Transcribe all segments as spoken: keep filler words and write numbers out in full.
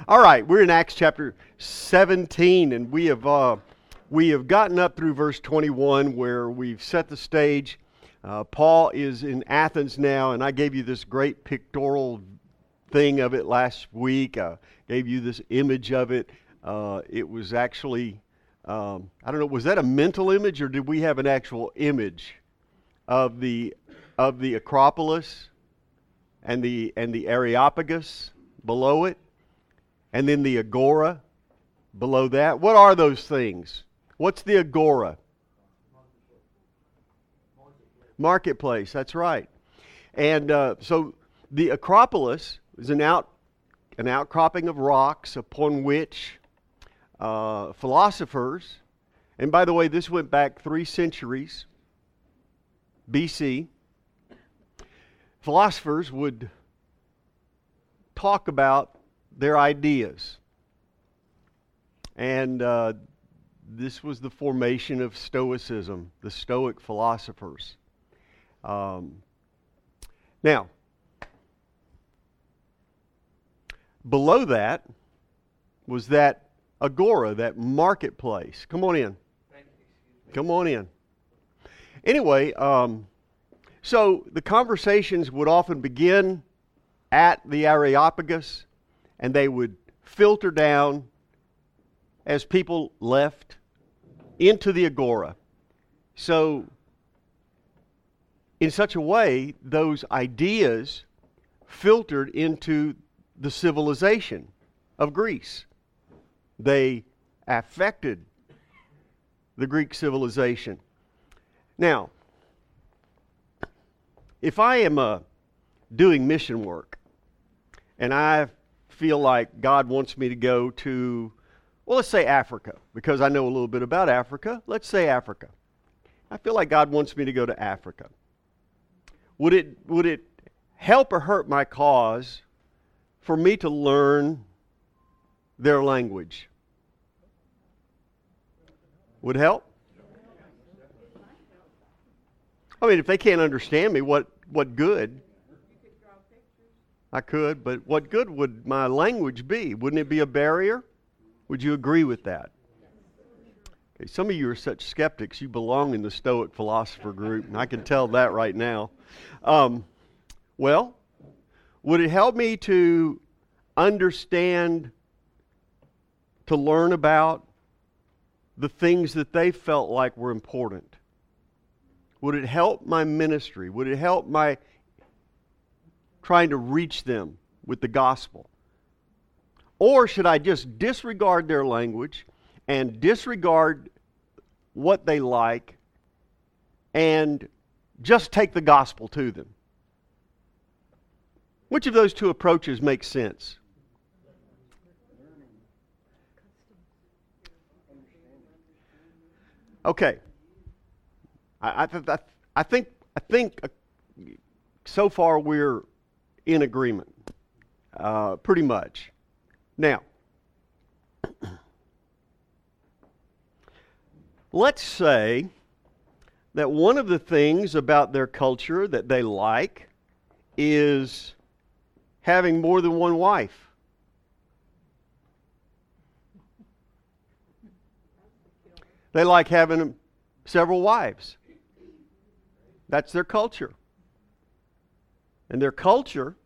All right, we're in Acts chapter seventeen, and we have uh, we have gotten up through verse twenty-one, where we've set the stage. Uh, Paul is in Athens now, and I gave you this great pictorial thing of it last week. I gave you this image of it. Uh, it was actually, um, I don't know, was that a mental image, or did we have an actual image of the of the Acropolis and the and the Areopagus below it? And then the Agora below that. What are those things? What's the Agora? Marketplace, that's right. And uh, so the Acropolis is an out an outcropping of rocks upon which uh, philosophers, and by the way, this went back three centuries B C, philosophers would talk about their ideas. And uh, this was the formation of Stoicism, the Stoic philosophers. Um, now, below that was that Agora, that marketplace. Come on in. Come on in. Anyway, um, so the conversations would often begin at the Areopagus, and they would filter down as people left into the Agora. So, in such a way, those ideas filtered into the civilization of Greece. They affected the Greek civilization. Now, if I am uh, doing mission work, and I feel like God wants me to go to, well, let's say Africa, because I know a little bit about Africa. Let's say Africa. I feel like God wants me to go to Africa. Would it would it help or hurt my cause for me to learn their language? Would it help? I mean, if they can't understand me, what what good? I could, but what good would my language be? Wouldn't it be a barrier? Would you agree with that? Okay, some of you are such skeptics. You belong in the Stoic philosopher group, and I can tell that right now. Um, well, would it help me to understand, to learn about the things that they felt like were important? Would it help my ministry? Would it help my trying to reach them with the gospel? Or should I just disregard their language and disregard what they like and just take the gospel to them? Which of those two approaches makes sense? Okay. I, I, th- I think I think uh, so far we're in agreement, uh, pretty much. Now, let's say that one of the things about their culture that they like is having more than one wife. They like having several wives. That's their culture. And their culture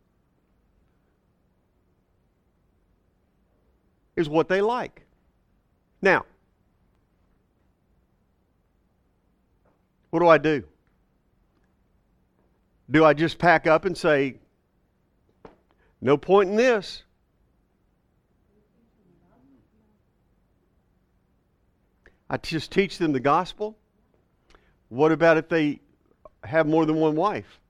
is what they like. Now, what do I do? Do I just pack up and say, no point in this? I just teach them the gospel? What about if they have more than one wife?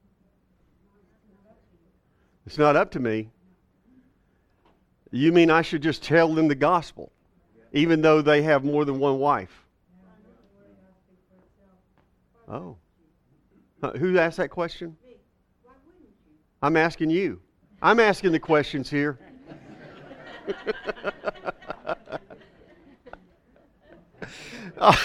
It's not up to me. You mean I should just tell them the gospel, even though they have more than one wife? Oh. Uh, who asked that question? I'm asking you. I'm asking the questions here. uh,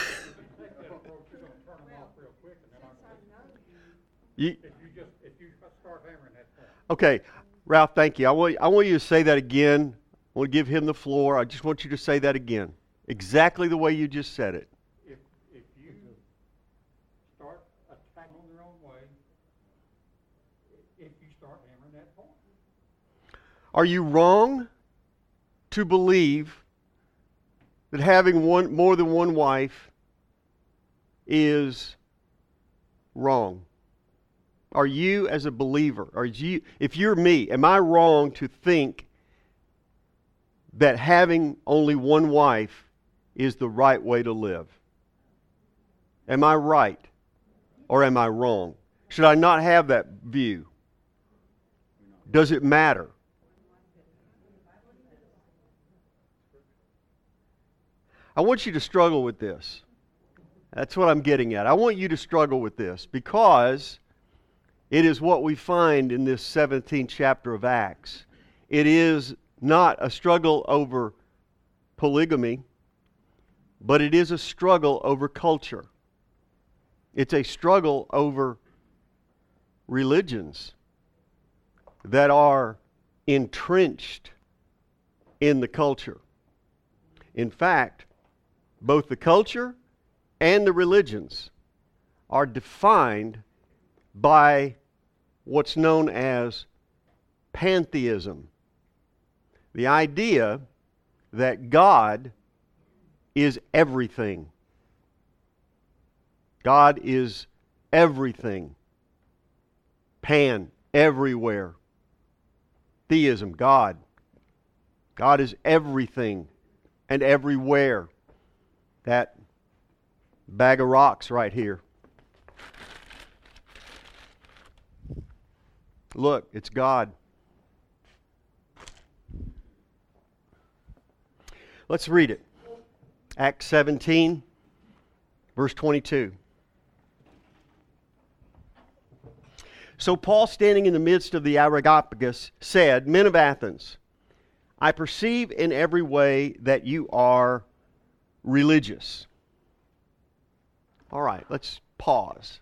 you, okay, Ralph, thank you. I want, I want you to say that again I want to give him the floor. I just want you to say that again. Exactly the way you just said it. If, if you start attacking on their own way, if you start hammering that point. Are you wrong to believe that having one more than one wife is wrong? Are you, as a believer, are you, if you're me, am I wrong to think that having only one wife is the right way to live? Am I right or am I wrong? Should I not have that view? Does it matter? I want you to struggle with this. That's what I'm getting at. I want you to struggle with this because it is what we find in this seventeenth chapter of Acts. It is not a struggle over polygamy, but it is a struggle over culture. It's a struggle over religions that are entrenched in the culture. In fact, both the culture and the religions are defined by what's known as pantheism. The idea that God is everything. God is everything. Pan, everywhere. Theism, God. God is everything and everywhere. That bag of rocks right here. Look, it's God. Let's read it. Acts seventeen, verse twenty-two. So Paul, standing in the midst of the Areopagus, said, Men of Athens, I perceive in every way that you are religious. All right, let's pause.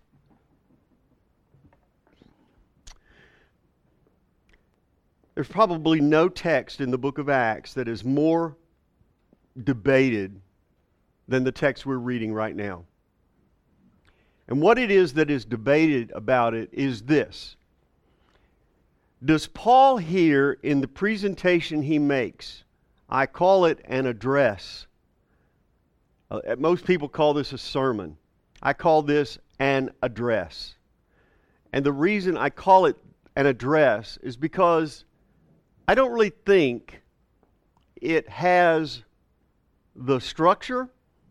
There's probably no text in the book of Acts that is more debated than the text we're reading right now. And what it is that is debated about it is this. Does Paul here, in the presentation he makes, I call it an address. Uh, most people call this a sermon. I call this an address. And the reason I call it an address is because I don't really think it has the structure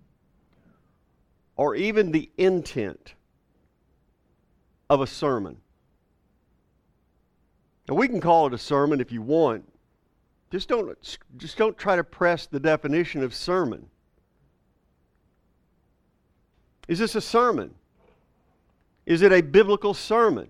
or even the intent of a sermon. Now, we can call it a sermon if you want. Just don't, just don't try to press the definition of sermon. Is this a sermon? Is it a biblical sermon?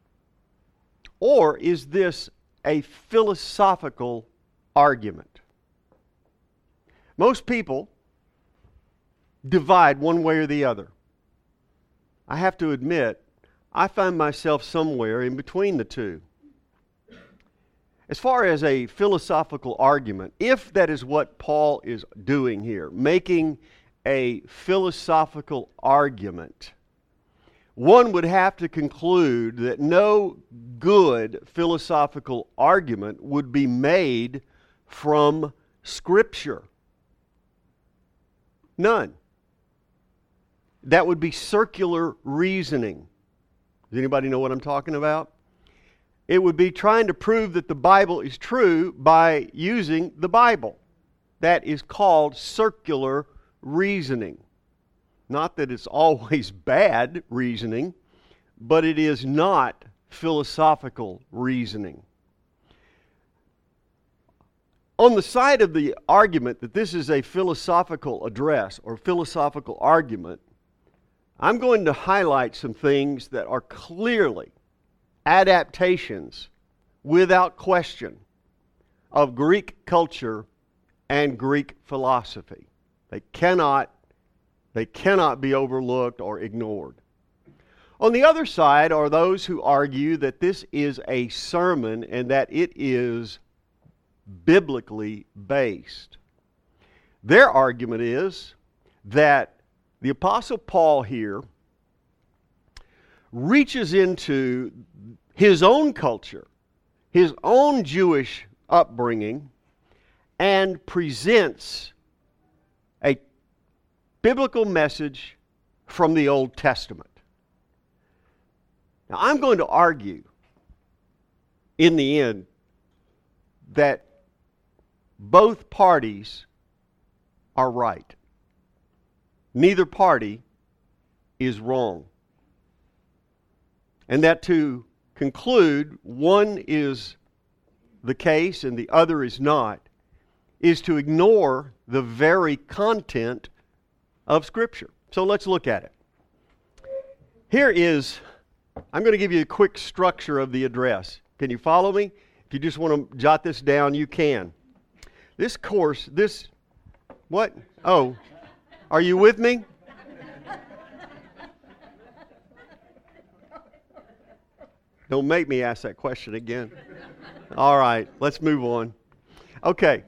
Or is this a philosophical argument? Most people divide one way or the other. I have to admit, I find myself somewhere in between the two. As far as a philosophical argument, if that is what Paul is doing here, making a philosophical argument, one would have to conclude that no good philosophical argument would be made from Scripture. None. That would be circular reasoning. Does anybody know what I'm talking about? It would be trying to prove that the Bible is true by using the Bible. That is called circular reasoning. Not that it's always bad reasoning, but it is not philosophical reasoning. On the side of the argument that this is a philosophical address or philosophical argument, I'm going to highlight some things that are clearly adaptations, without question, of Greek culture and Greek philosophy. They cannot, they cannot be overlooked or ignored. On the other side are those who argue that this is a sermon and that it is biblically based. Their argument is that the Apostle Paul here reaches into his own culture, his own Jewish upbringing, and presents a biblical message from the Old Testament. Now, I'm going to argue in the end that both parties are right. Neither party is wrong. And that to conclude one is the case and the other is not, is to ignore the very content of Scripture. So let's look at it. Here is, I'm going to give you a quick structure of the address. Can you follow me? If you just want to jot this down, you can. This course, this, what? Oh, are you with me? Don't make me ask that question again. All right, let's move on. Okay.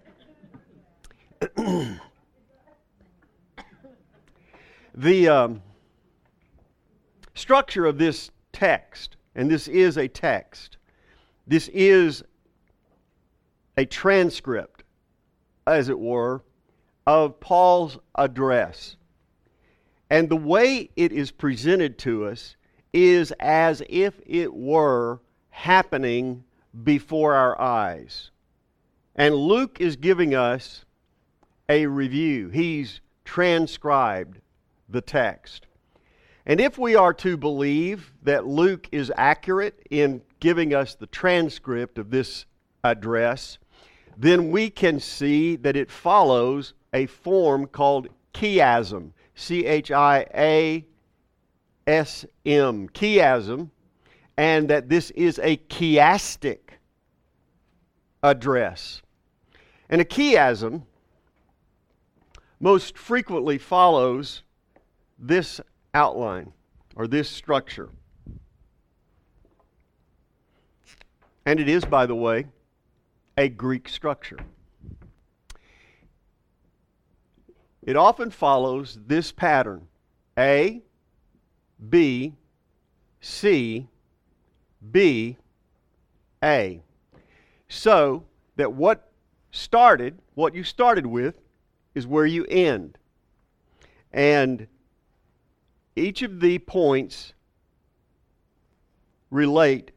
The um, structure of this text, and this is a text, this is a transcript, as it were, of Paul's address. And the way it is presented to us is as if it were happening before our eyes. And Luke is giving us a review. He's transcribed the text. And if we are to believe that Luke is accurate in giving us the transcript of this address, then we can see that it follows a form called chiasm. C H I A S M. Chiasm. And that this is a chiastic address. And a chiasm most frequently follows this outline or this structure. And it is, by the way, a Greek structure. It often follows this pattern: A, B, C, B, A. So that what started, what you started with, is where you end. And each of the points relate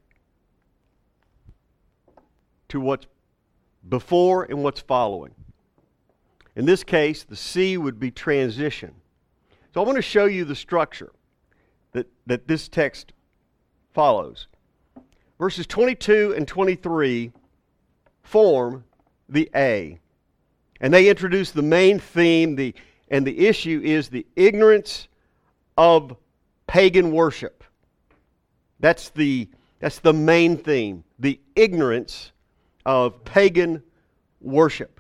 to what's before and what's following. In this case, the C would be transition. So I want to show you the structure that, that this text follows. Verses twenty-two and twenty-three form the A. And they introduce the main theme, the, and the issue is the ignorance of pagan worship. That's the, that's the main theme, the ignorance of pagan worship.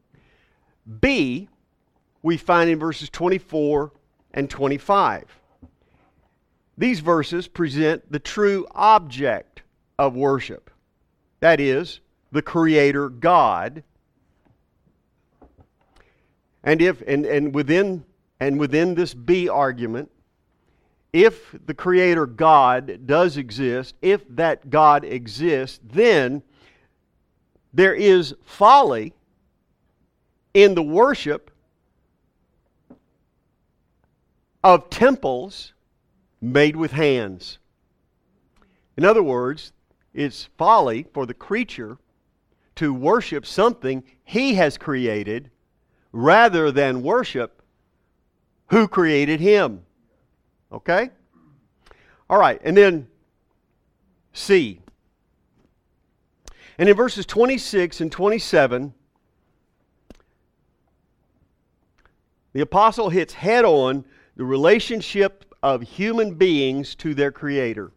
B, we find in verses twenty-four and twenty-five. These verses present the true object of worship. That is, the Creator God. And if and, and within and within this B argument, if the Creator God does exist, if that God exists, then there is folly in the worship of temples made with hands. In other words, it's folly for the creature to worship something he has created rather than worship who created him. Okay? All right, and then C. And in verses twenty-six and twenty-seven, the apostle hits head on the relationship of human beings to their Creator.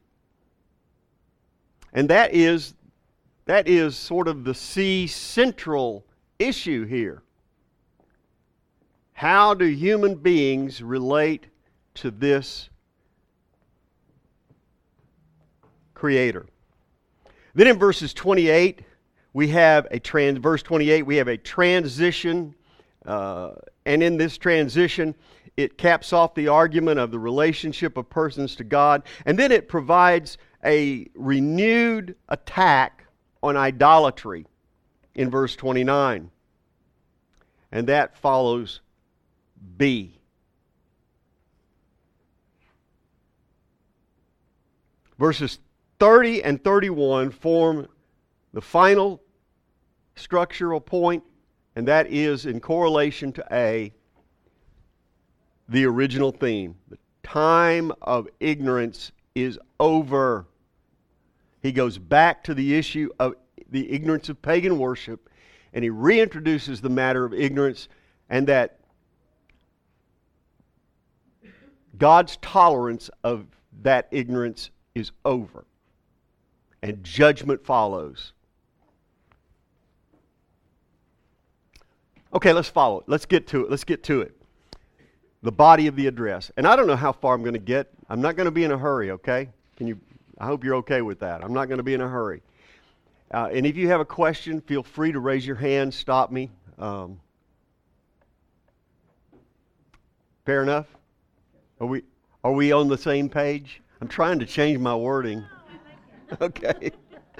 And that is, that is sort of the C central issue here. How do human beings relate to this Creator? Then in verses twenty-eight, we have a trans, verse twenty-eight, we have a transition, uh, and in this transition, it caps off the argument of the relationship of persons to God, and then it provides a renewed attack on idolatry in verse twenty-nine. And that follows B. Verses thirty and thirty-one form the final structural point, and that is in correlation to A, the original theme. The time of ignorance is over. He goes back to the issue of the ignorance of pagan worship, and he reintroduces the matter of ignorance, and that God's tolerance of that ignorance is over, and judgment follows. Okay, let's follow it. Let's get to it. Let's get to it. The body of the address. And I don't know how far I'm going to get. I'm not going to be in a hurry, okay? Can you? I hope you're okay with that. I'm not going to be in a hurry. Uh, and if you have a question, feel free to raise your hand, stop me. Um, fair enough? Are we, are we on the same page? I'm trying to change my wording. Okay.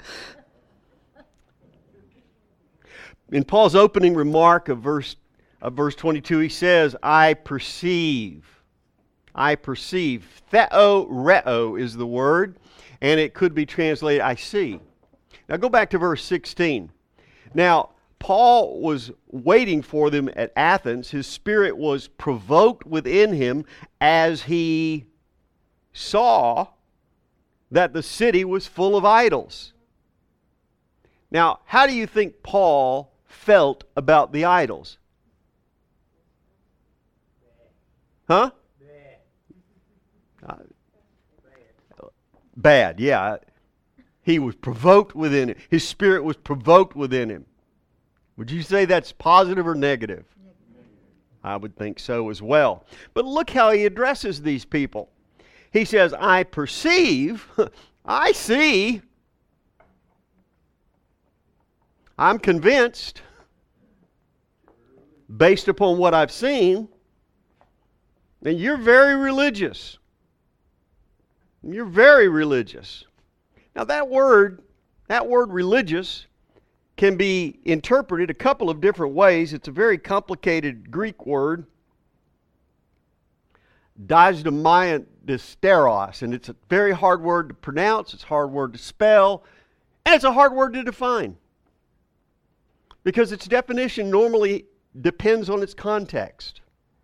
In Paul's opening remark of verse, of verse twenty-two, he says, I perceive. I perceive. Theo reo is the word, and it could be translated, I see. Now go back to verse sixteen. Now, Paul was waiting for them at Athens. His spirit was provoked within him as he saw that the city was full of idols. Now, how do you think Paul felt about the idols? Huh? Uh, bad, yeah. He was provoked within him. His spirit was provoked within him. Would you say that's positive or negative? I would think so as well. But look how he addresses these people. He says, I perceive, I see, I'm convinced, based upon what I've seen, and you're very religious. You're very religious. Now that word, that word religious, can be interpreted a couple of different ways. It's a very complicated Greek word, dysdemaion-dysteros, and it's a very hard word to pronounce, it's a hard word to spell, and it's a hard word to define. Because its definition normally depends on its context.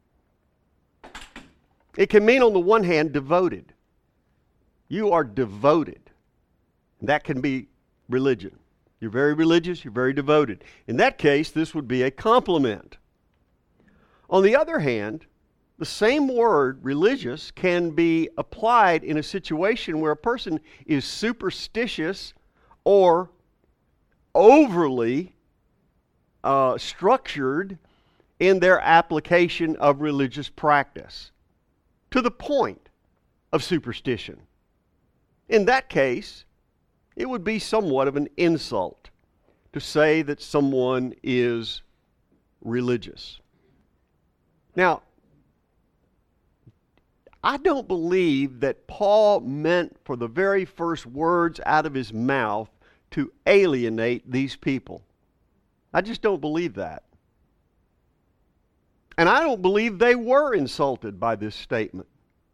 It can mean, on the one hand, devoted. You are devoted. And that can be religion. You're very religious, you're very devoted. In that case, this would be a compliment. On the other hand, the same word, religious, can be applied in a situation where a person is superstitious or overly uh, structured in their application of religious practice, to the point of superstition. In that case, it would be somewhat of an insult to say that someone is religious. Now, I don't believe that Paul meant for the very first words out of his mouth to alienate these people. I just don't believe that. And I don't believe they were insulted by this statement.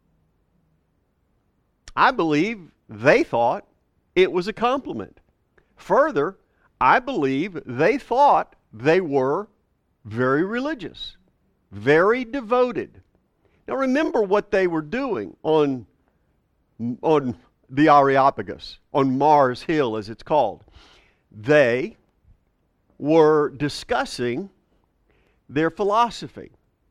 I believe they thought it was a compliment. Further, I believe they thought they were very religious, very devoted. Now remember what they were doing on, on the Areopagus, on Mars Hill as it's called. They were discussing their philosophy.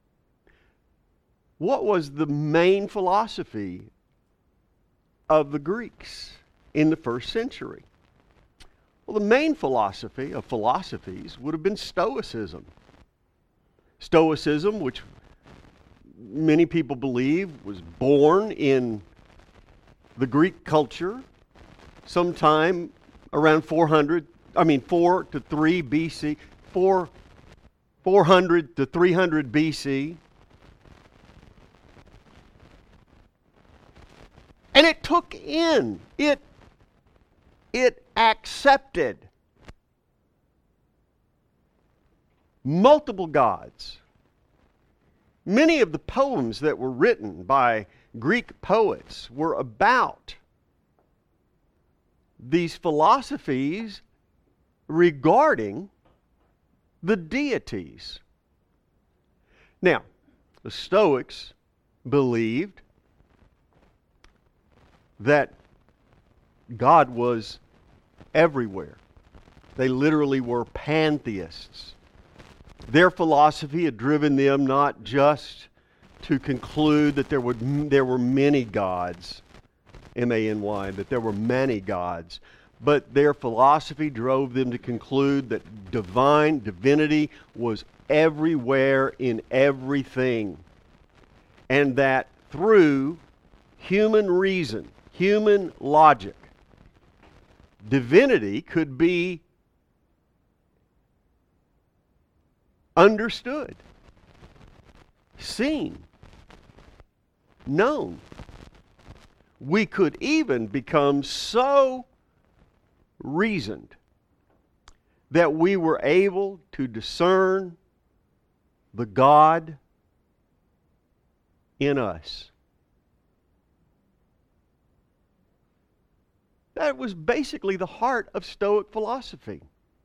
What was the main philosophy of the Greeks in the first century? Well, the main philosophy of philosophies would have been Stoicism. Stoicism, which many people believe was born in the Greek culture sometime around four hundred I mean four to three B C, four, four hundred to three hundred B C. And it took in, it, it accepted multiple gods. Many of the poems that were written by Greek poets were about these philosophies regarding the deities. Now, the Stoics believed that God was everywhere. They literally were pantheists. Their philosophy had driven them not just to conclude that there were, there were many gods, M A N Y, that there were many gods, but their philosophy drove them to conclude that divine divinity was everywhere in everything, and that through human reason, human logic, divinity could be understood, seen, known. We could even become so reasoned that we were able to discern the God in us. That was basically the heart of Stoic philosophy.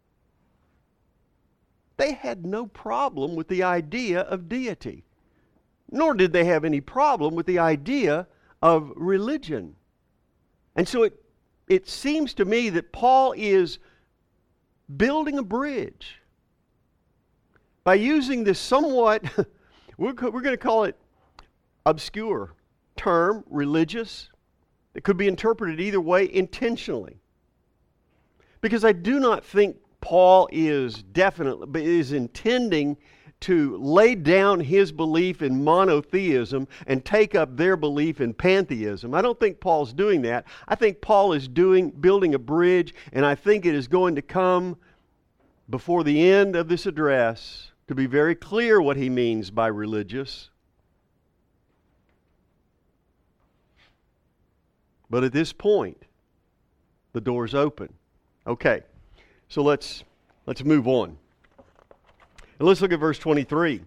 They had no problem with the idea of deity, nor did they have any problem with the idea of religion. And so it, it seems to me that Paul is building a bridge by using this somewhat, we're, we're going to call it obscure term, religious. It could be interpreted either way intentionally. Because I do not think Paul is definitely, is intending to lay down his belief in monotheism and take up their belief in pantheism. I don't think Paul's doing that. I think Paul is doing, building a bridge, and I think it is going to come before the end of this address to be very clear what he means by religious. But at this point, the door's open. Okay, so let's let's move on. And let's look at verse twenty-three.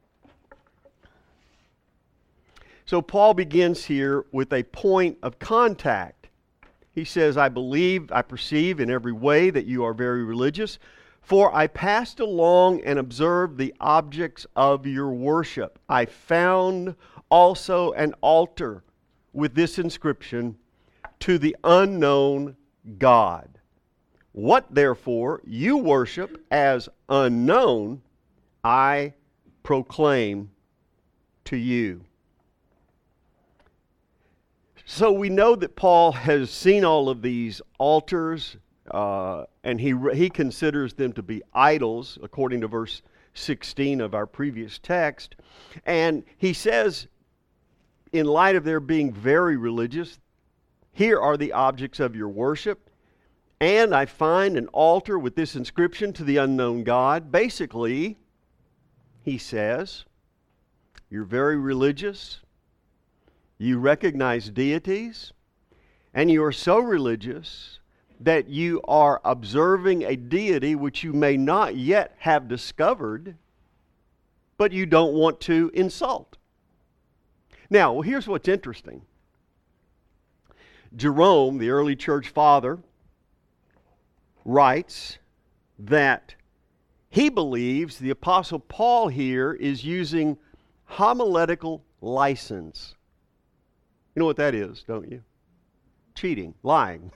So Paul begins here with a point of contact. He says, I believe, I perceive in every way that you are very religious, for I passed along and observed the objects of your worship. I found also an altar with this inscription, to the unknown God. What therefore you worship as unknown, I proclaim to you. So we know that Paul has seen all of these altars, uh, and he he considers them to be idols, according to verse sixteen of our previous text. And he says, in light of their being very religious, here are the objects of your worship. And I find an altar with this inscription, to the unknown God. Basically, he says, you're very religious. You recognize deities. And you are so religious that you are observing a deity which you may not yet have discovered, but you don't want to insult. Now, well, here's what's interesting. Jerome, the early church father, writes that he believes the Apostle Paul here is using homiletical license. You know what that is, don't you? Cheating, lying.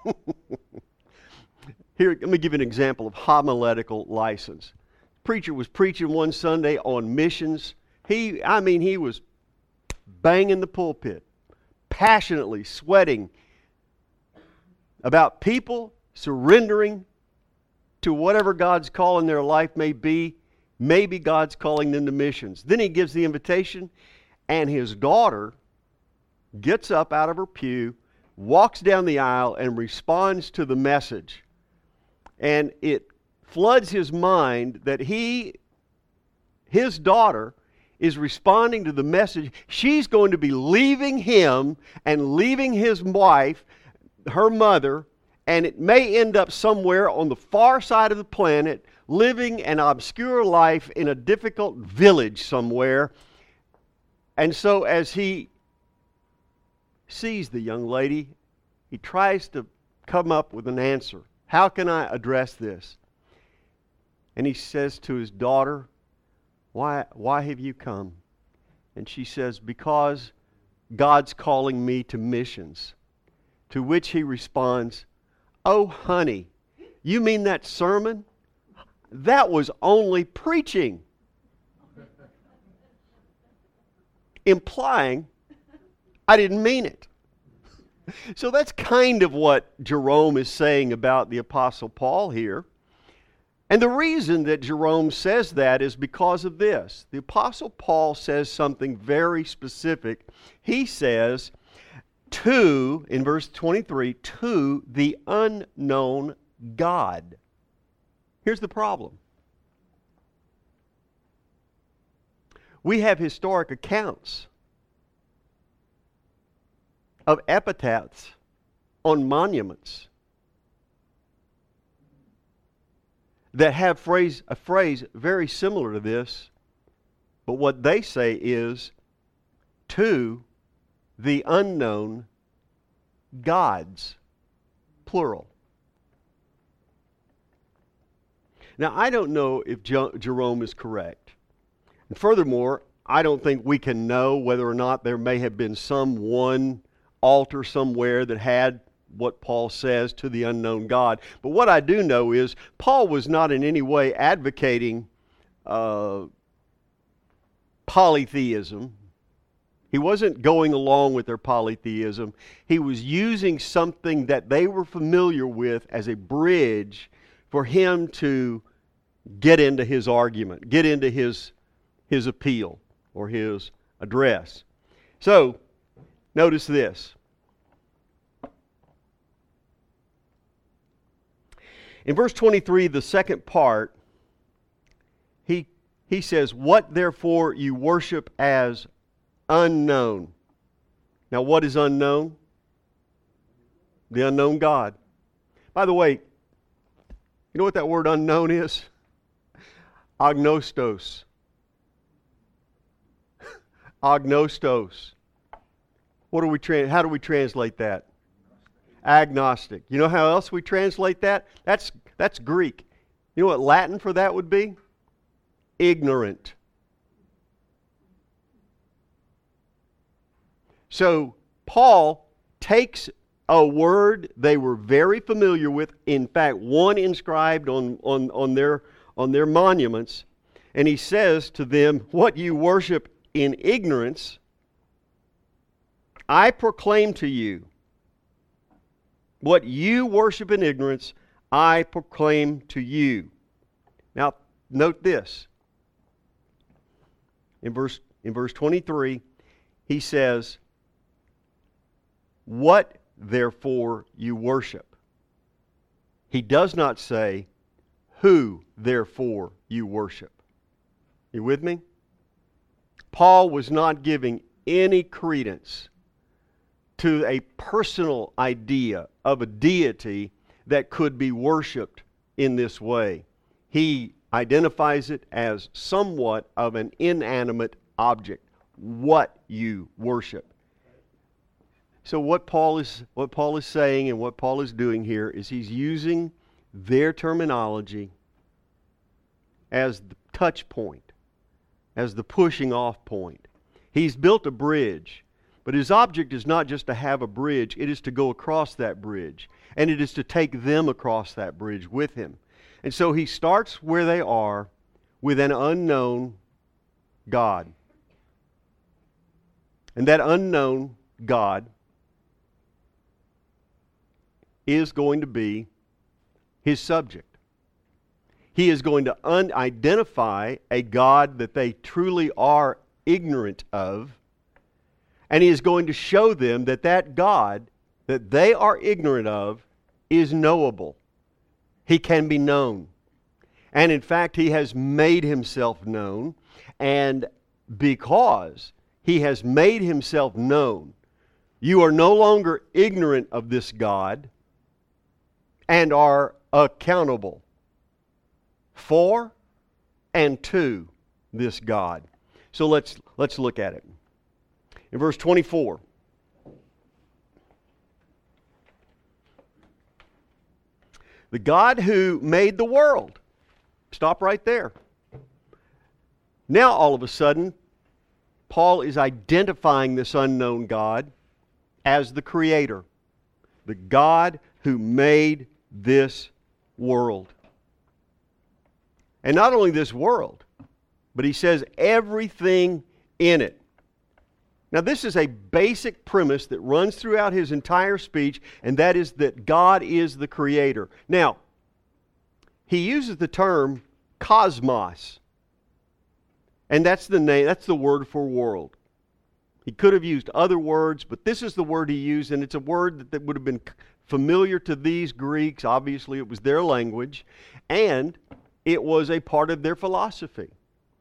Here, let me give you an example of homiletical license. Preacher was preaching one Sunday on missions. He, I mean, he was banging the pulpit, passionately sweating about people surrendering to whatever God's call in their life may be. Maybe God's calling them to missions. Then he gives the invitation, and his daughter gets up out of her pew, walks down the aisle, and responds to the message. and it floods his mind that he, his daughter, is responding to the message. She's going to be leaving him and leaving his wife, her mother, and it may end up somewhere on the far side of the planet, living an obscure life in a difficult village somewhere. And so as he sees the young lady, he tries to come up with an answer. How can I address this? And he says to his daughter, Why, why have you come? And she says, because God's calling me to missions. To which he responds, oh, honey, you mean that sermon? That was only preaching. Implying I didn't mean it. So that's kind of what Jerome is saying about the Apostle Paul here. And the reason that Jerome says that is because of this. The Apostle Paul says something very specific. He says, to, in verse twenty-three, to the unknown God. Here's the problem. We have historic accounts of epitaphs on monuments that have phrase, a phrase very similar to this, but what they say is, to the unknown gods, plural. Now, I don't know if Jo- Jerome is correct. And furthermore, I don't think we can know whether or not there may have been some one altar somewhere that had what Paul says, to the unknown God. But what I do know is Paul was not in any way advocating uh, polytheism. He wasn't going along with their polytheism. He was using something that they were familiar with as a bridge for him to get into his argument, get into his, his appeal or his address. So, notice this. In verse twenty-three, the second part, he, he says, what therefore you worship as unknown. Now, what is unknown? The unknown God. By the way, you know what that word unknown is? Agnostos. Agnostos. What do we tra- how do we translate that? Agnostic. You know how else we translate that? That's that's Greek. You know what Latin for that would be? Ignorant. So Paul takes a word they were very familiar with, in fact, one inscribed on, on, on, their, on their monuments, and he says to them, what you worship in ignorance, I proclaim to you. What you worship in ignorance, I proclaim to you. Now, note this. In verse, in verse twenty-three, he says, what therefore you worship. He does not say, who therefore you worship. You with me? Paul was not giving any credence to a personal idea of a deity that could be worshiped in this way. He identifies it as somewhat of an inanimate object, what you worship. So what Paul is what Paul is saying and what Paul is doing here is he's using their terminology as the touch point, as the pushing off point. He's built a bridge. But his object is not just to have a bridge, it is to go across that bridge. And it is to take them across that bridge with him. And so he starts where they are with an unknown God. And that unknown God is going to be his subject. He is going to un- identify a God that they truly are ignorant of. And he is going to show them that that God that they are ignorant of is knowable. He can be known. And in fact, He has made Himself known. And because He has made Himself known, you are no longer ignorant of this God and are accountable for and to this God. So let's let's look at it. In verse twenty-four. The God who made the world. Stop right there. Now all of a sudden, Paul is identifying this unknown God as the Creator. The God who made this world. And not only this world, but he says everything in it. Now this is a basic premise that runs throughout his entire speech, and that is that God is the Creator. Now, he uses the term cosmos. And that's the name, that's the word for world. He could have used other words, but this is the word he used, and it's a word that, that would have been familiar to these Greeks. Obviously, it was their language, and it was a part of their philosophy.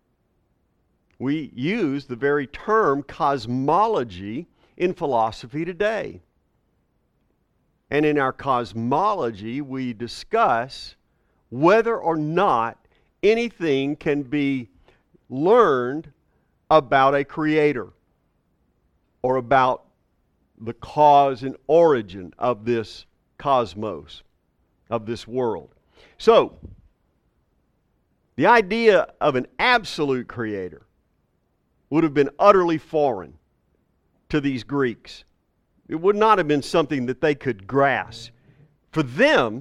We use the very term cosmology in philosophy today. And in our cosmology, we discuss whether or not anything can be learned about a creator or about the cause and origin of this cosmos, of this world. So, the idea of an absolute creator would have been utterly foreign to these Greeks. It would not have been something that they could grasp. For them,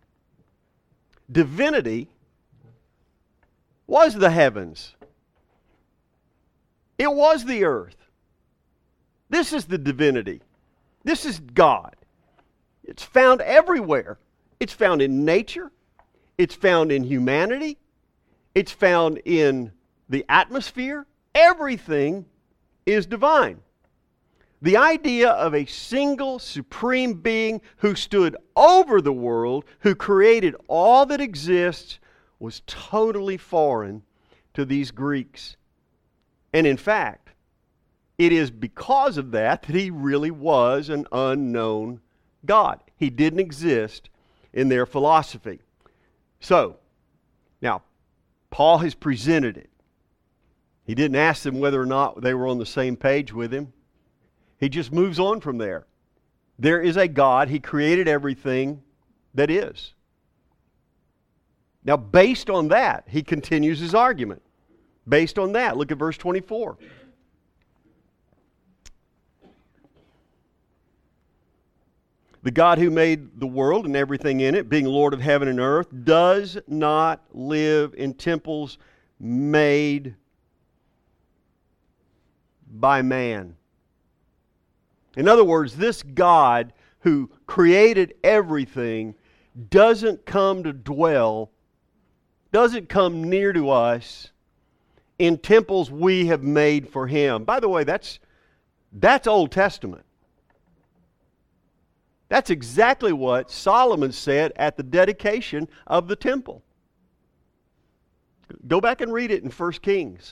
divinity was the heavens. It was the earth. This is the divinity. This is God. It's found everywhere. It's found in nature. It's found in humanity. It's found in the atmosphere. Everything is divine. The idea of a single supreme being who stood over the world, who created all that exists, was totally foreign to these Greeks. And in fact, it is because of that that he really was an unknown God. He didn't exist in their philosophy. So, now, Paul has presented it. He didn't ask them whether or not they were on the same page with him. He just moves on from there. There is a God. He created everything that is. Now, based on that, he continues his argument. Based on that, look at verse twenty-four. The God who made the world and everything in it, being Lord of heaven and earth, does not live in temples made by man. In other words, this God who created everything doesn't come to dwell, doesn't come near to us in temples we have made for Him. By the way, that's, that's Old Testament. That's exactly what Solomon said at the dedication of the temple. Go back and read it in First Kings.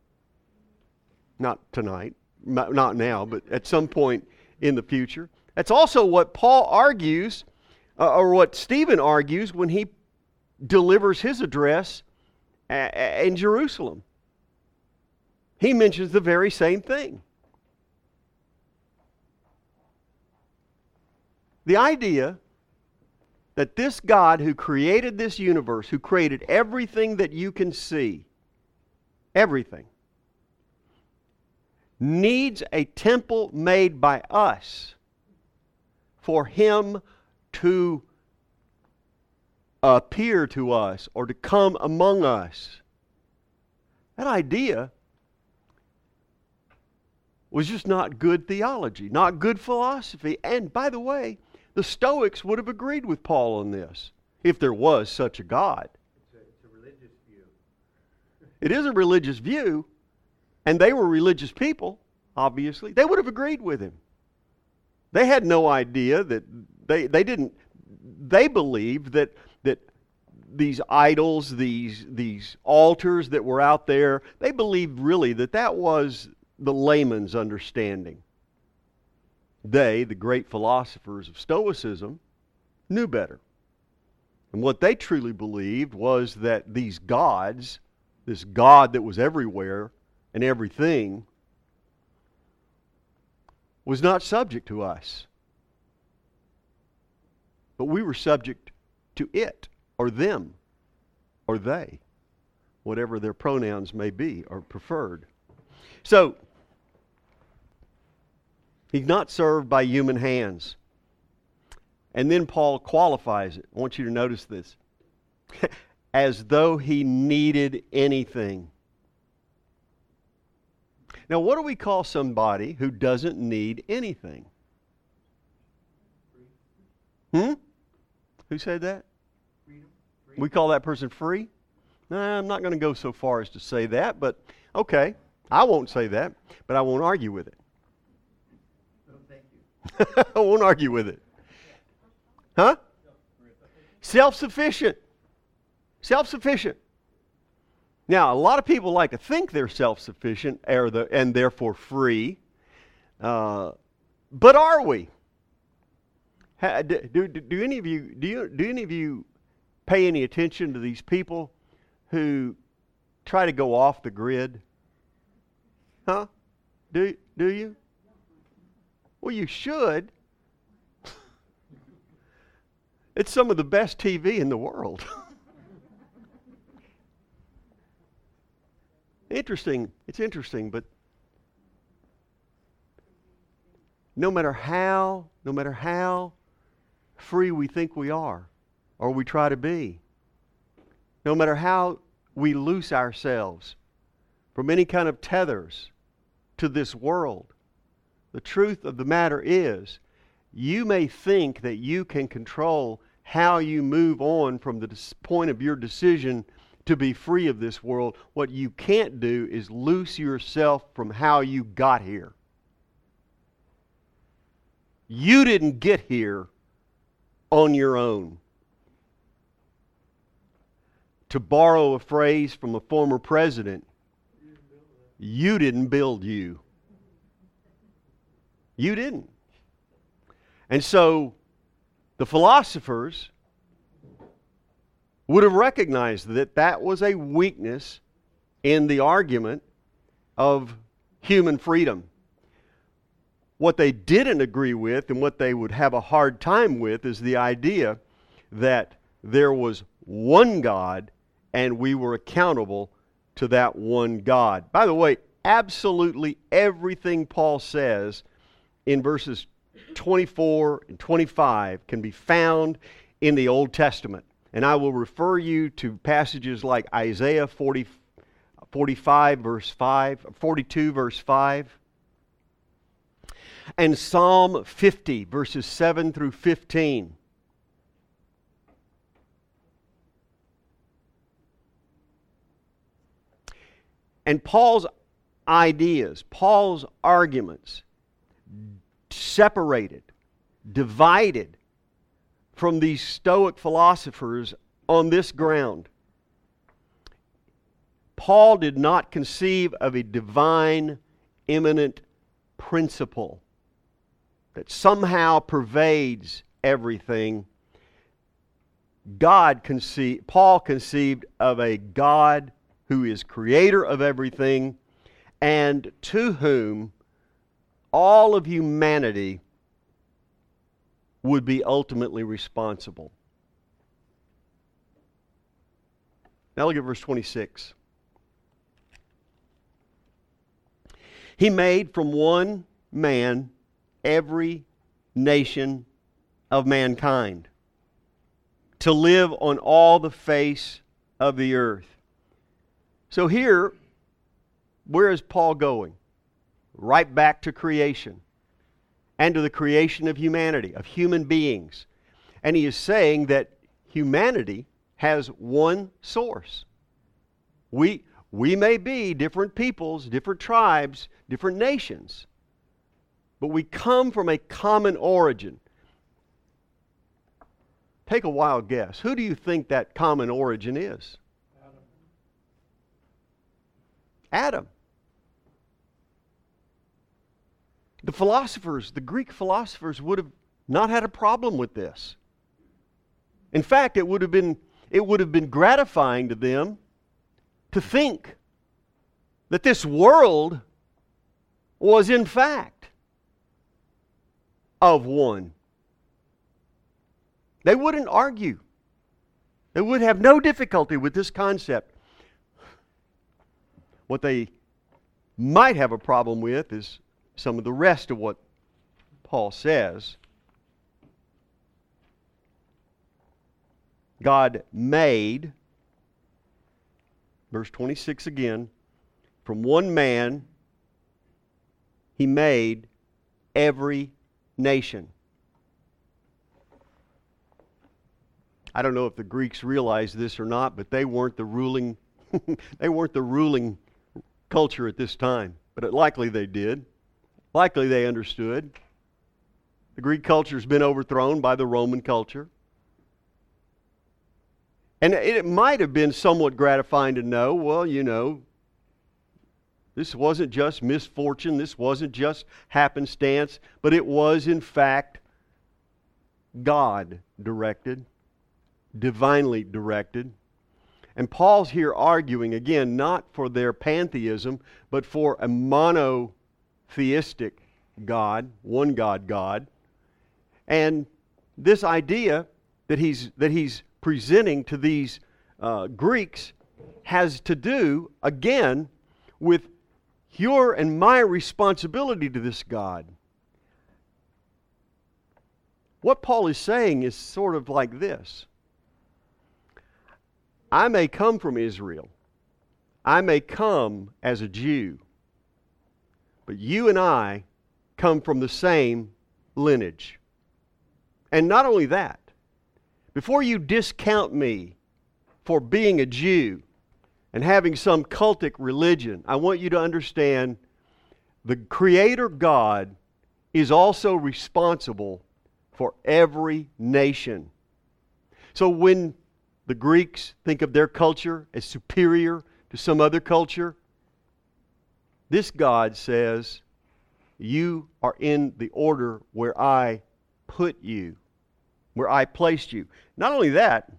Not tonight, not now, but at some point in the future. That's also what Paul argues, uh, or what Stephen argues when he delivers his address a- a- in Jerusalem. He mentions the very same thing. The idea that this God who created this universe, who created everything that you can see, everything, needs a temple made by us for Him to appear to us or to come among us. That idea was just not good theology, not good philosophy. And by the way, the Stoics would have agreed with Paul on this, if there was such a God. It's a, it's a religious view. It is a religious view, and they were religious people, obviously. They would have agreed with him. They had no idea that, they, they didn't, they believed that, that these idols, these, these altars that were out there, they believed really that that was the layman's understanding. They, the great philosophers of Stoicism, knew better. And what they truly believed was that these gods, this God that was everywhere and everything, was not subject to us. But we were subject to it, or them, or they, whatever their pronouns may be, or preferred. So, he's not served by human hands. And then Paul qualifies it. I want you to notice this. As though he needed anything. Now, what do we call somebody who doesn't need anything? Hmm? Who said that? Freedom. Freedom. We call that person free? Nah, I'm not going to go so far as to say that, but okay. I won't say that, but I won't argue with it. No, thank you. I won't argue with it. Huh? Self-sufficient. Self-sufficient. Now, a lot of people like to think they're self-sufficient and therefore free. Uh, but are we? Do, do, do any of you do you do any of you pay any attention to these people who try to go off the grid? Huh? Do do you? Well, you should. It's some of the best T V in the world. Interesting. It's interesting, but no matter how, no matter how free we think we are, or we try to be, no matter how we loose ourselves from any kind of tethers to this world, the truth of the matter is, you may think that you can control how you move on from the point of your decision to be free of this world. What you can't do is loose yourself from how you got here. You didn't get here on your own. To borrow a phrase from a former president, you didn't build you. You didn't. And so, the philosophers would have recognized that that was a weakness in the argument of human freedom. What they didn't agree with and what they would have a hard time with is the idea that there was one God and we were accountable to that one God. By the way, absolutely everything Paul says in verses twenty-four and twenty-five can be found in the Old Testament. And I will refer you to passages like Isaiah forty, forty-five verse five, forty-two verse five, and Psalm fifty verses seven through fifteen. And Paul's ideas, Paul's arguments, separated, divided from these Stoic philosophers on this ground. Paul did not conceive of a divine, immanent principle that somehow pervades everything. God conceived, Paul conceived of a God who is creator of everything and to whom all of humanity would be ultimately responsible. Now look at verse twenty-six. He made from one man every nation of mankind to live on all the face of the earth. So here, where is Paul going? Right back to creation and to the creation of humanity, of human beings. And he is saying that humanity has one source. We, we may be different peoples, different tribes, different nations, but we come from a common origin. Take a wild guess. Who do you think that common origin is? Adam. Adam. The philosophers, the Greek philosophers, would have not had a problem with this. In fact, it would have been, it would have been gratifying to them to think that this world was in fact of one. They wouldn't argue. They would have no difficulty with this concept. What they might have a problem with is some of the rest of what Paul says. God made, verse twenty-six again, from one man He made every nation. I don't know if the Greeks realized this or not, but they weren't the ruling they weren't the ruling culture at this time. But it, likely they did. Likely they understood. The Greek culture has been overthrown by the Roman culture. And it might have been somewhat gratifying to know, well, you know, this wasn't just misfortune, this wasn't just happenstance, but it was in fact God directed, divinely directed. And Paul's here arguing, again, not for their pantheism, but for a monotheistic God, one God God. And this idea that he's that he's presenting to these uh, Greeks has to do, again, with your and my responsibility to this God. What Paul is saying is sort of like this. I may come from Israel. I may come as a Jew. But you and I come from the same lineage. And not only that, before you discount me for being a Jew and having some cultic religion, I want you to understand the Creator God is also responsible for every nation. So when the Greeks think of their culture as superior to some other culture, this God says, you are in the order where I put you, where I placed you. Not only that,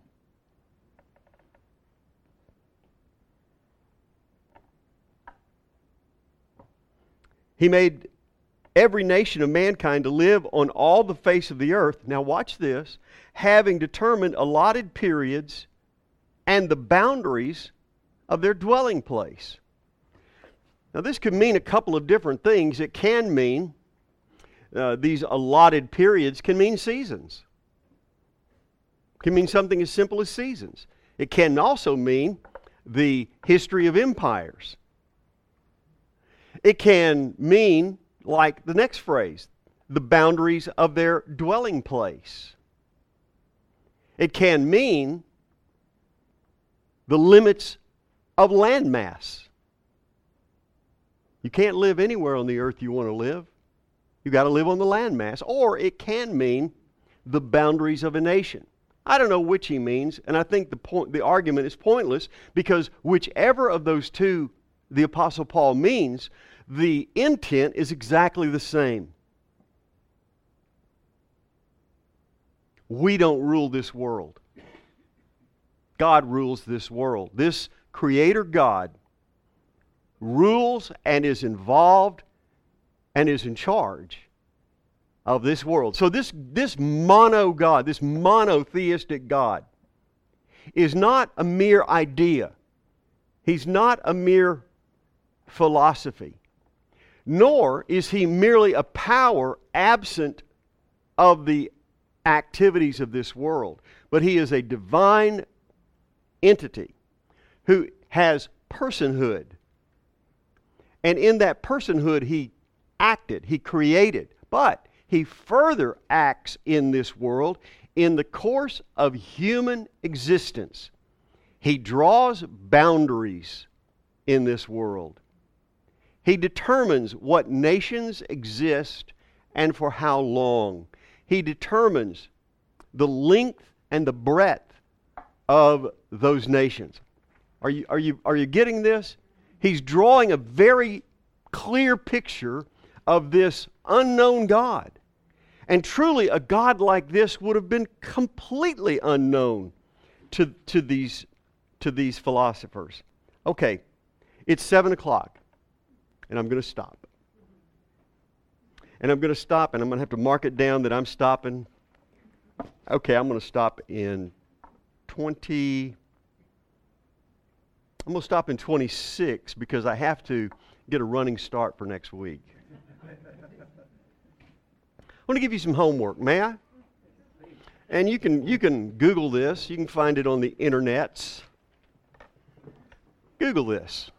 He made every nation of mankind to live on all the face of the earth. Now watch this. Having determined allotted periods and the boundaries of their dwelling place. Now this could mean a couple of different things. It can mean, uh, these allotted periods can mean seasons. It can mean something as simple as seasons. It can also mean the history of empires. It can mean, like the next phrase, the boundaries of their dwelling place. It can mean the limits of landmass. You can't live anywhere on the earth you want to live. You've got to live on the landmass. Or it can mean the boundaries of a nation. I don't know which he means, and I think the point, the argument is pointless, because whichever of those two the Apostle Paul means, the intent is exactly the same. We don't rule this world. God rules this world. This Creator God rules and is involved and is in charge of this world. So this, this mono God, this monotheistic God, is not a mere idea. He's not a mere philosophy. Nor is He merely a power absent of the activities of this world. But He is a divine entity who has personhood. And in that personhood He acted, He created. But He further acts in this world in the course of human existence. He draws boundaries in this world. He determines what nations exist and for how long. He determines the length and the breadth of those nations. Are you, are you, are you getting this? He's drawing a very clear picture of this unknown God. And truly, a God like this would have been completely unknown to, to, these, to these philosophers. Okay, it's seven o'clock, and I'm going to stop. And I'm going to stop, and I'm going to have to mark it down that I'm stopping. Okay, I'm going to stop in twenty... I'm going to stop in twenty-six because I have to get a running start for next week. I want to give you some homework, may I? And you can you can Google this. You can find it on the internets. Google this.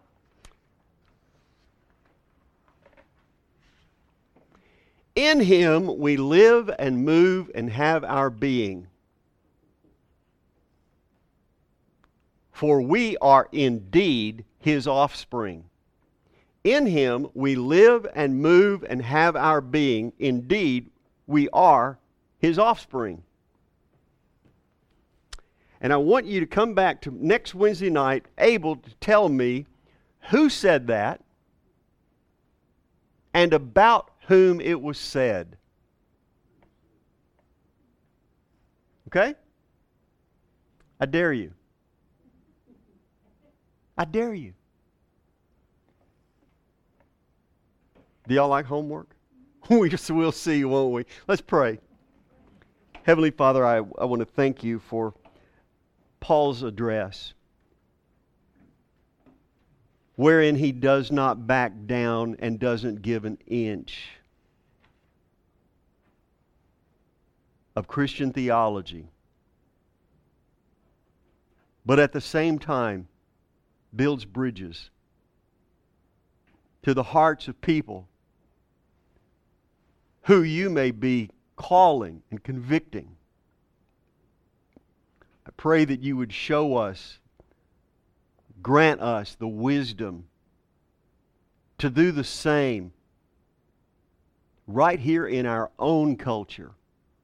In Him we live and move and have our being. For we are indeed His offspring. In Him we live and move and have our being. Indeed, we are His offspring. And I want you to come back to next Wednesday night able to tell me who said that and about whom it was said. Okay? I dare you. I dare you. Do y'all like homework? we just, we'll see, won't we? Let's pray. Heavenly Father, I, I want to thank you for Paul's address, wherein he does not back down and doesn't give an inch of Christian theology, but at the same time builds bridges to the hearts of people who you may be calling and convicting. I pray that you would show us, grant us the wisdom to do the same right here in our own culture,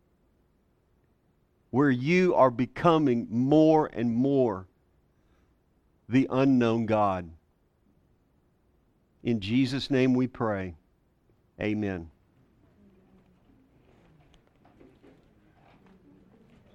where you are becoming more and more the unknown God. In Jesus' name we pray. Amen.